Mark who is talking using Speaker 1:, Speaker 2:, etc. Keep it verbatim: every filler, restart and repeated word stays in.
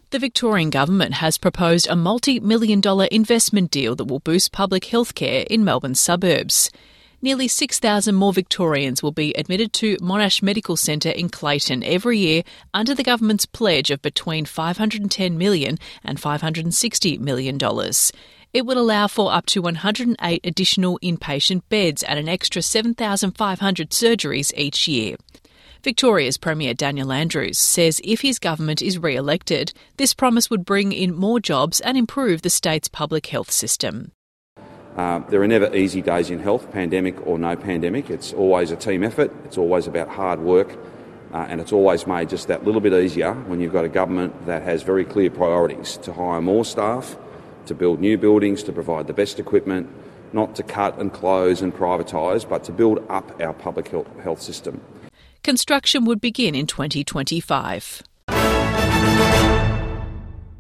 Speaker 1: The Victorian Government has proposed a multi-million dollar investment deal that will boost public healthcare in Melbourne's suburbs. Nearly six thousand more Victorians will be admitted to Monash Medical Centre in Clayton every year under the government's pledge of between five hundred ten million dollars and five hundred sixty million dollars. It would allow for up to one hundred eight additional inpatient beds and an extra seven thousand five hundred surgeries each year. Victoria's Premier Daniel Andrews says if his government is re-elected, this promise would bring in more jobs and improve the state's public health system.
Speaker 2: Uh, there are never easy days in health, pandemic or no pandemic. It's always a team effort. It's always about hard work. Uh, and it's always made just that little bit easier when you've got a government that has very clear priorities to hire more staff, to build new buildings, to provide the best equipment, not to cut and close and privatise, but to build up our public health system.
Speaker 1: Construction would begin in twenty twenty-five.